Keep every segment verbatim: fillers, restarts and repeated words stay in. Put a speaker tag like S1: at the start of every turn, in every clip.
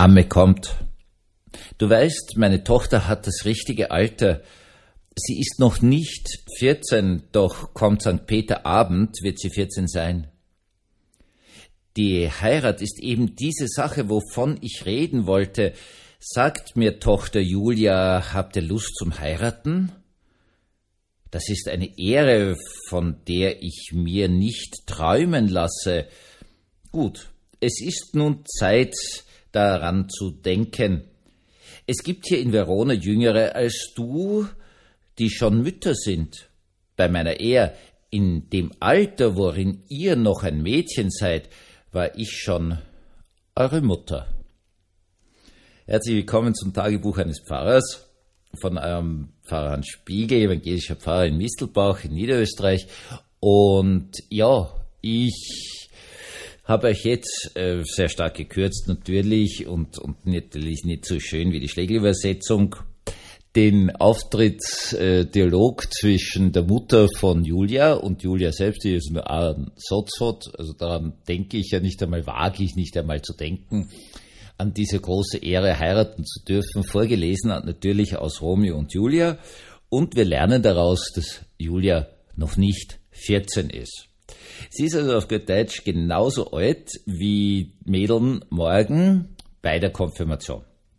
S1: Mame kommt. Du weißt, meine Tochter hat das richtige Alter. Sie ist noch nicht vierzehn, doch kommt Sankt Peterabend, wird sie vierzehn sein. Die Heirat ist eben diese Sache, wovon ich reden wollte. Sagt mir, Tochter Julia, habt ihr Lust zum Heiraten? Das ist eine Ehre, von der ich mir nicht träumen lasse. Gut, es ist nun Zeit, daran zu denken. Es gibt hier in Verona Jüngere als du, die schon Mütter sind. Bei meiner Ehe, in dem Alter, worin ihr noch ein Mädchen seid, war ich schon eure Mutter. Herzlich willkommen zum Tagebuch eines Pfarrers von eurem Pfarrer Hans Spiegel, evangelischer Pfarrer in Mistelbach in Niederösterreich. Und ja, ich habe euch jetzt äh, sehr stark gekürzt natürlich und, und natürlich nicht so schön wie die Schlegel-Übersetzung den Auftrittsdialog zwischen der Mutter von Julia und Julia selbst, die ist nur einen Satz hat. Also daran denke ich ja nicht einmal, wage ich nicht einmal zu denken, an diese große Ehre heiraten zu dürfen. Vorgelesen hat natürlich aus Romeo und Julia. Und wir lernen daraus, dass Julia noch nicht vierzehn ist. Sie ist also auf gut Deutsch genauso alt wie Mädeln morgen bei der Konfirmation.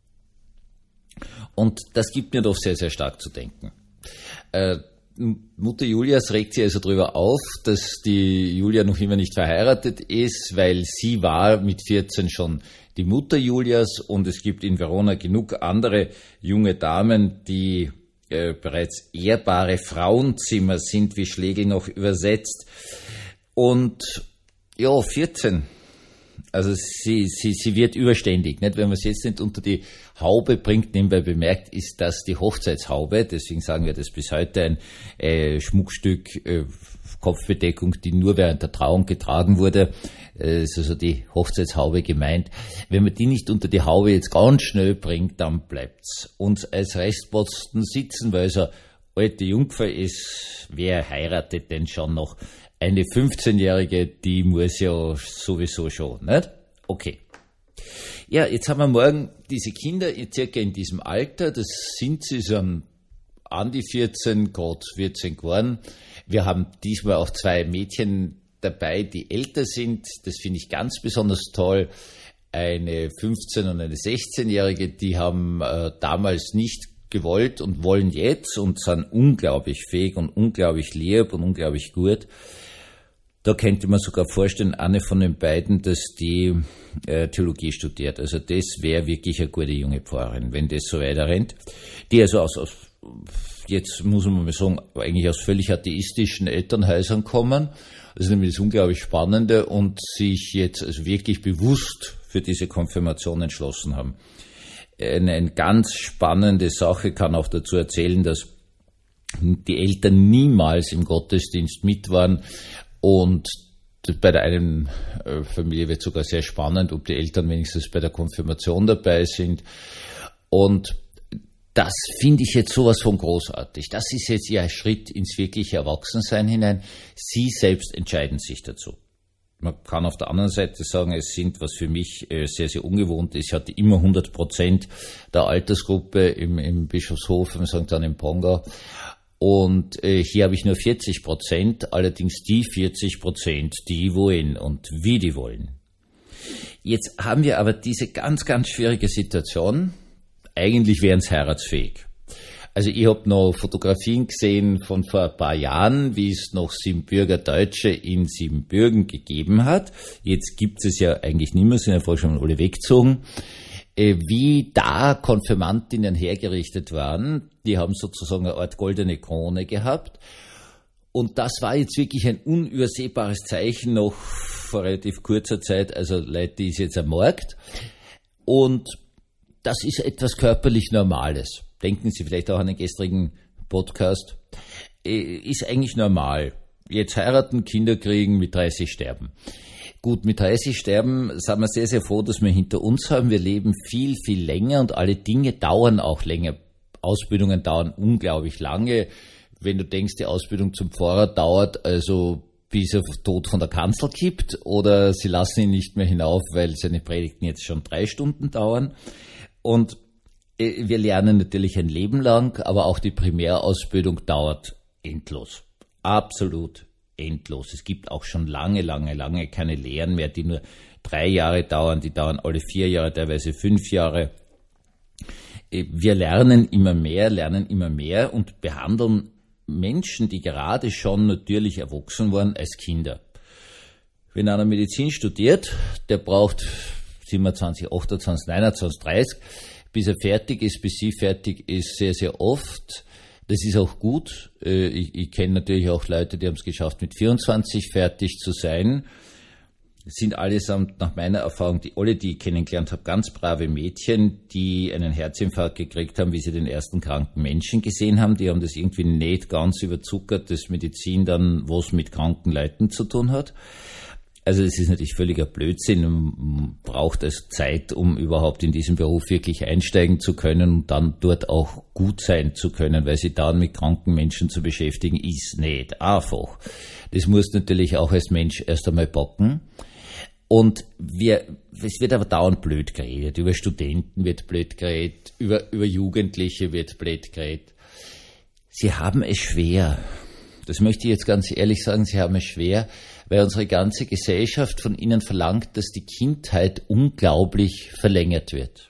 S1: Und das gibt mir doch sehr, sehr stark zu denken. Äh, Mutter Julias regt sich also darüber auf, dass die Julia noch immer nicht verheiratet ist, weil sie war mit vierzehn schon die Mutter Julias und es gibt in Verona genug andere junge Damen, die äh, bereits ehrbare Frauenzimmer sind, wie Schlegel noch übersetzt. Und ja, vierzehn. Also sie, sie, sie wird überständig. Nicht? Wenn man es jetzt nicht unter die Haube bringt, nebenbei bemerkt, ist das die Hochzeitshaube. Deswegen sagen wir das bis heute ein äh, Schmuckstück, äh, Kopfbedeckung, die nur während der Trauung getragen wurde. Äh, ist also die Hochzeitshaube gemeint. Wenn man die nicht unter die Haube jetzt ganz schnell bringt, dann bleibt's uns als Restposten sitzen, weil es eine alte Jungfer ist. Wer heiratet denn schon noch? Eine fünfzehnjährige, die muss ja sowieso schon, nicht? Okay. Ja, jetzt haben wir morgen diese Kinder circa in diesem Alter, das sind sie so an die vierzehn, gerade vierzehn geworden. Wir haben diesmal auch zwei Mädchen dabei, die älter sind, das finde ich ganz besonders toll. Eine fünfzehn- und eine sechzehnjährige, die haben äh, damals nicht gewollt und wollen jetzt und sind unglaublich fähig und unglaublich lieb und unglaublich gut. Da könnte man sogar vorstellen, eine von den beiden, dass die äh, Theologie studiert. Also das wäre wirklich eine gute junge Pfarrerin, wenn das so weiter rennt. Die also aus, aus, jetzt muss man mal sagen, eigentlich aus völlig atheistischen Elternhäusern kommen. Das ist nämlich das unglaublich Spannende und sich jetzt also wirklich bewusst für diese Konfirmation entschlossen haben. Eine, eine ganz spannende Sache, kann auch dazu erzählen, dass die Eltern niemals im Gottesdienst mit waren. Und bei der einen Familie wird sogar sehr spannend, ob die Eltern wenigstens bei der Konfirmation dabei sind. Und das finde ich jetzt sowas von großartig. Das ist jetzt ja ein Schritt ins wirkliche Erwachsensein hinein. Sie selbst entscheiden sich dazu. Man kann auf der anderen Seite sagen, es sind, was für mich sehr, sehr ungewohnt ist. Ich hatte immer hundert Prozent der Altersgruppe im, im Bischofshof, im Sankt Anne im Pongau. Und äh, hier habe ich nur vierzig Prozent, allerdings die vierzig Prozent, die wollen und wie die wollen. Jetzt haben wir aber diese ganz, ganz schwierige Situation. Eigentlich wären es heiratsfähig. Also ich habe noch Fotografien gesehen von vor ein paar Jahren, wie es noch Siebenbürger Deutsche in Siebenbürgen gegeben hat. Jetzt gibt es ja eigentlich nicht mehr, sind ja vorher schon alle weggezogen. Wie da Konfirmandinnen hergerichtet waren, die haben sozusagen eine Art goldene Krone gehabt. Und das war jetzt wirklich ein unübersehbares Zeichen noch vor relativ kurzer Zeit. Also Leute, die ist jetzt am Markt. Und das ist etwas körperlich Normales. Denken Sie vielleicht auch an den gestrigen Podcast. Ist eigentlich normal. Jetzt heiraten, Kinder kriegen, mit dreißig sterben. Gut, mit dreißig sterben sind wir sehr, sehr froh, dass wir hinter uns haben. Wir leben viel, viel länger und alle Dinge dauern auch länger. Ausbildungen dauern unglaublich lange. Wenn du denkst, die Ausbildung zum Pfarrer dauert also bis er tot von der Kanzel kippt, oder sie lassen ihn nicht mehr hinauf, weil seine Predigten jetzt schon drei Stunden dauern. Und wir lernen natürlich ein Leben lang, aber auch die Primärausbildung dauert endlos. Absolut endlos. Es gibt auch schon lange, lange, lange keine Lehren mehr, die nur drei Jahre dauern, die dauern alle vier Jahre, teilweise fünf Jahre. Wir lernen immer mehr, lernen immer mehr und behandeln Menschen, die gerade schon natürlich erwachsen waren, als Kinder. Wenn einer Medizin studiert, der braucht siebenundzwanzig, achtundzwanzig, neunundzwanzig, dreißig, bis er fertig ist, bis sie fertig ist, sehr, sehr oft. Das ist auch gut. Ich, ich kenne natürlich auch Leute, die haben es geschafft, mit vierundzwanzig fertig zu sein. Das sind allesamt nach meiner Erfahrung, die alle, die ich kennengelernt habe, ganz brave Mädchen, die einen Herzinfarkt gekriegt haben, wie sie den ersten kranken Menschen gesehen haben. Die haben das irgendwie nicht ganz überzuckert, dass Medizin dann was mit kranken Leuten zu tun hat. Also das ist natürlich völliger Blödsinn. Man braucht es Zeit, um überhaupt in diesen Beruf wirklich einsteigen zu können und dann dort auch gut sein zu können, weil sich dann mit kranken Menschen zu beschäftigen, ist nicht einfach. Das muss natürlich auch als Mensch erst einmal packen. Und wir, es wird aber dauernd blöd geredet. Über Studenten wird blöd geredet, über, über Jugendliche wird blöd geredet. Sie haben es schwer. Das möchte ich jetzt ganz ehrlich sagen, sie haben es schwer, weil unsere ganze Gesellschaft von ihnen verlangt, dass die Kindheit unglaublich verlängert wird.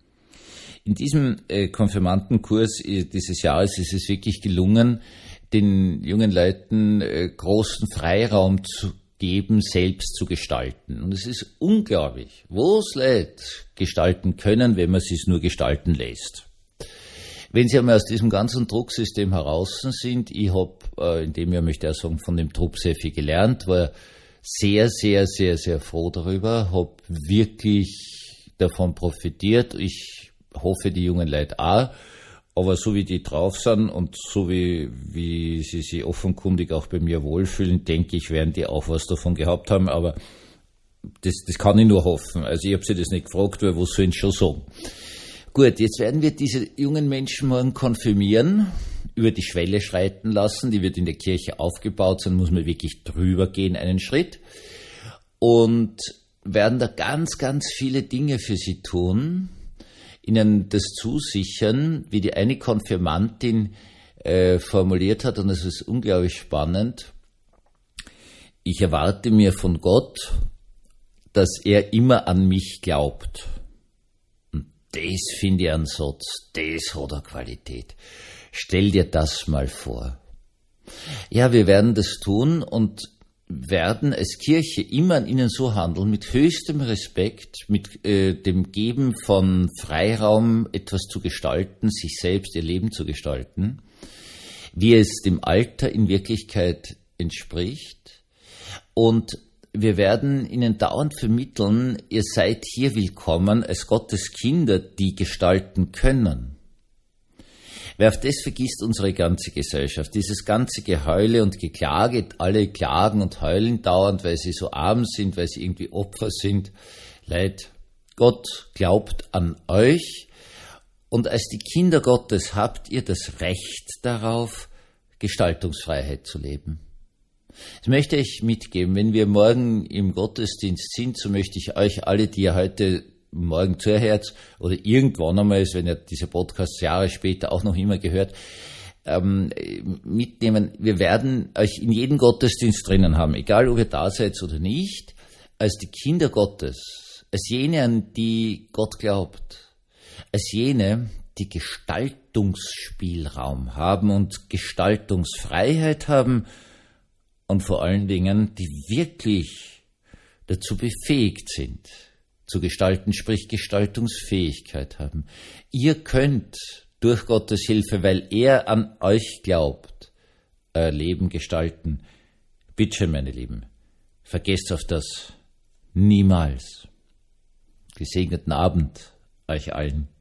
S1: In diesem äh, Konfirmandenkurs äh, dieses Jahres ist es wirklich gelungen, den jungen Leuten äh, großen Freiraum zu geben, selbst zu gestalten. Und es ist unglaublich, was Leute gestalten können, wenn man sie es nur gestalten lässt. Wenn Sie einmal aus diesem ganzen Drucksystem heraus sind, ich habe äh, in dem Jahr, möchte ich auch sagen, von dem Druck sehr viel gelernt, war sehr, sehr, sehr, sehr froh darüber, habe wirklich davon profitiert. Ich hoffe, die jungen Leute auch, aber so wie die drauf sind und so wie, wie sie sich offenkundig auch bei mir wohlfühlen, denke ich, werden die auch was davon gehabt haben, aber das, das kann ich nur hoffen. Also ich habe sie das nicht gefragt, weil was sollen sie schon sagen? Gut, jetzt werden wir diese jungen Menschen morgen konfirmieren, über die Schwelle schreiten lassen, die wird in der Kirche aufgebaut, dann muss man wirklich drüber gehen, einen Schritt, und werden da ganz, ganz viele Dinge für sie tun, ihnen das zusichern, wie die eine Konfirmantin äh, formuliert hat, und das ist unglaublich spannend. Ich erwarte mir von Gott, dass er immer an mich glaubt. Das finde ich ein Satz, das hat eine Qualität. Stell dir das mal vor. Ja, wir werden das tun und werden als Kirche immer an ihnen so handeln, mit höchstem Respekt, mit äh, dem Geben von Freiraum, etwas zu gestalten, sich selbst, ihr Leben zu gestalten, wie es dem Alter in Wirklichkeit entspricht. Und wir werden ihnen dauernd vermitteln, ihr seid hier willkommen als Gottes Kinder, die gestalten können. Wer auf das vergisst, unsere ganze Gesellschaft, dieses ganze Geheule und Geklage, alle klagen und heulen dauernd, weil sie so arm sind, weil sie irgendwie Opfer sind. Leid, Gott glaubt an euch, und als die Kinder Gottes habt ihr das Recht darauf, Gestaltungsfreiheit zu leben. Das möchte ich mitgeben. Wenn wir morgen im Gottesdienst sind, so möchte ich euch alle, die ihr heute morgen zuhört oder irgendwann einmal ist, wenn ihr diese Podcasts Jahre später auch noch immer gehört, ähm, mitnehmen. Wir werden euch in jedem Gottesdienst drinnen haben, egal ob ihr da seid oder nicht, als die Kinder Gottes, als jene, an die Gott glaubt, als jene, die Gestaltungsspielraum haben und Gestaltungsfreiheit haben, und vor allen Dingen, die wirklich dazu befähigt sind, zu gestalten, sprich Gestaltungsfähigkeit haben. Ihr könnt durch Gottes Hilfe, weil er an euch glaubt, euer Leben gestalten. Bitte schön, meine Lieben, vergesst auf das niemals. Gesegneten Abend euch allen.